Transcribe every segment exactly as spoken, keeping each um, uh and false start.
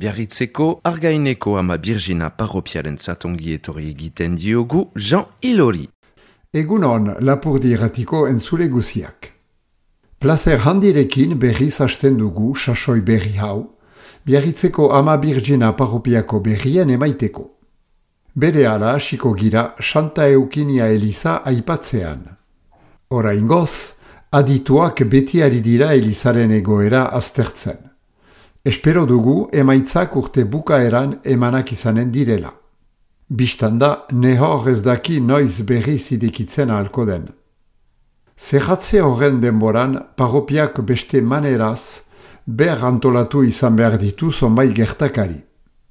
Biarritzeko Argaineko ama Birjina parropiaren zatongi etorri egiten diogu Jean Ilori. Egunon lapurdi erratiko entzule guziak. Plazer handirekin berriz hasten dugu sasoi berri hau, Biarritzeko ama Birjina parropiako berrien emaiteko. Bere ala hasiko gira Santa Eukinia Eliza aipatzean. Oraingoz, adituak beti ari dira Elizaren egoera aztertzen. Espero dugu emaitzak urte bukaeran emanak izanen direla. Bistanda, nehor ez daki noiz berriz idekitzen ahalko den. Zerratze horren denboran, parropiak beste maneraz, ber antolatu izan behar ditu zonbait gertakari.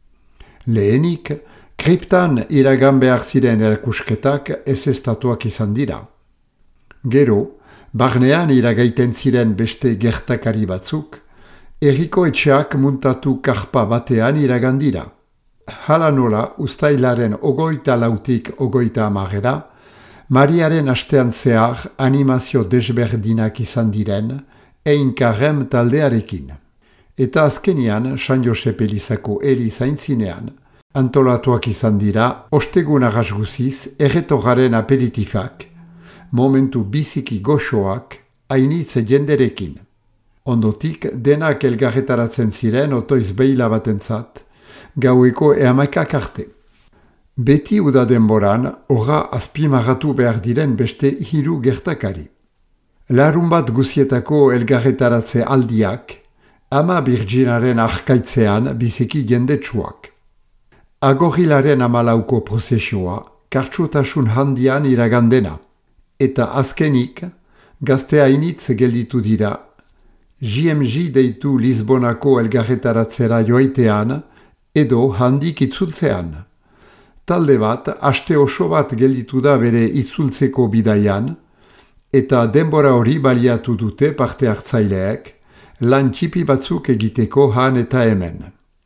Lehenik, kriptan iragan behar ziren erakusketak ezeztatuak izan dira. Gero, barnean iragaiten ziren beste gertakari batzuk, herriko etxeak muntatu karpa batean iragandira. Hala nola, uztailaren ogoita lautik ogoita amarera, Mariaren astean zehar animazio desberdinak izan diren, ein karrem taldearekin. Eta azkenian, San Josep Elizako Eliza aintzinean, antolatuak izan dira, ostegun arras guziz, erretorraren aperitifak, momentu biziki goxoak, hainitze jenderekin. Ondotik, denak elgarretaratzen ziren otoiz behila batentzat, gaueko eamakak arte. Beti uda denboran, horra azpimarratu behar diren beste hiru gertakari. Larun bat guzietako elgarretaratze aldiak, ama Birjinaren arkaitzean biziki jendetsuak. Agorilaren amalauko prozesioa, kartxotasun handian iragandena. Eta azkenik, gazte hainitz gelditu dira, J M J deitu Lisbonako elgarretaratzera joaitean, edo handik itzultzean. Talde bat, aste oso bat gelditu da bere itzultzeko bidaian, eta denbora hori baliatu dute parte hartzaileek, lan txipi batzuk egiteko han eta hemen.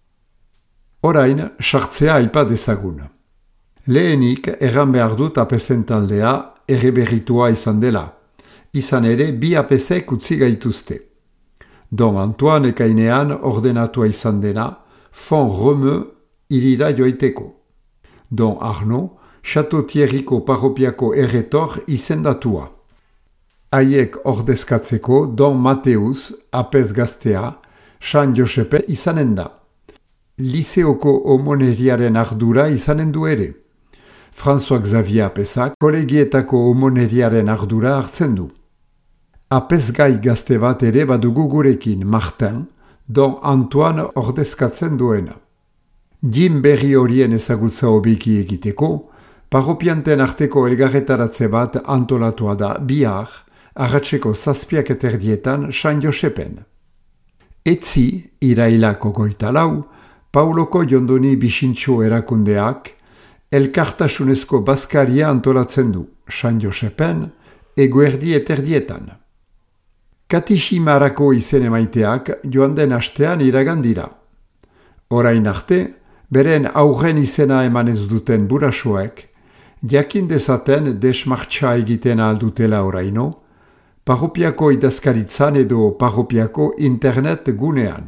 Orain, sartzea aipa dezagun. Lehenik, erran behar dut apezen taldea erreberritua izan dela. Izan ere, bi apezek utzi gaituzte. Don Antoine ekainean ordenatua izan dena, Font Romeu irira joiteko. Don Arnaud, Chateau Thierryko parropiako erretor izendatua. Haiek ordezkatzeko Don Mateus, apez gaztea, San Josepe izanen da. Liseoko homoneriaren ardura izanen du ere. François Xavier apezak kolegietako homoneriaren ardura hartzen du. Apezgai gazte bat ere badugu gurekin, Martin, Don Antoine ordezkatzen duena. Jim berri horien ezagutza hobeki egiteko, parropianten arteko elgarretaratze bat antolatua da bihar, arratseko zazpiak eterdietan San Josepen. Etzi, irailako goita lau, Pauloko Jondoni Bixintxo erakundeak, elkartasunezko bazkaria antolatzen du, San Josepen, eguerdi eterdietan. Katiximarako izen emaiteak joan den astean iragandira. Orain arte, beren aurren izena emanez duten burasoek, jakin dezaten desmartxa egiten aldutela oraino, parropiako idazkaritzan edo parropiako internet gunean.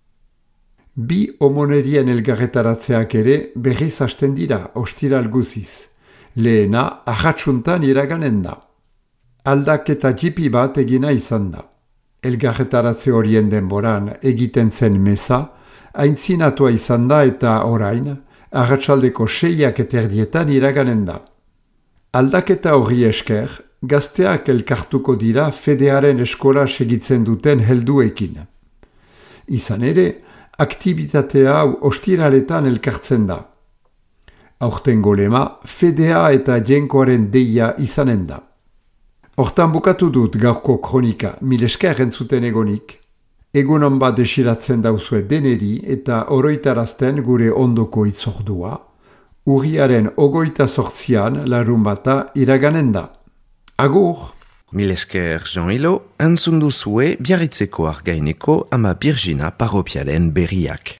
Bi homonerien elgarretaratzeak ere berriz hasten dira ostiral guziz. Lehena arratsuntan iraganen da. Aldaketa jipi bat egina izan da. Elgarretaratze horien denboran egiten zen meza, aintzinatua izan da eta orain, arratsaldeko seiak eterdietan iraganen da. Aldaketa hori esker, gazteak elkartuko dira fedearen eskola segitzen duten helduekin. Izan ere, aktibitatea hau ostiraletan elkartzen da. Aurtengo lema, fedea eta jenkoaren deia izanen da. Hortan bukatu dut gaurko kronika, mil esker entzuten egonik. Egunon bat desiratzen dauzue deneri eta oroitarazten gure ondoko itzordua. Urriaren ogoita sortzian larun bata iraganen da. Agur! Mil esker Jean Ilo, entzun duzue Biarritzeko Argaineko ama Birjina parropiaren berriak.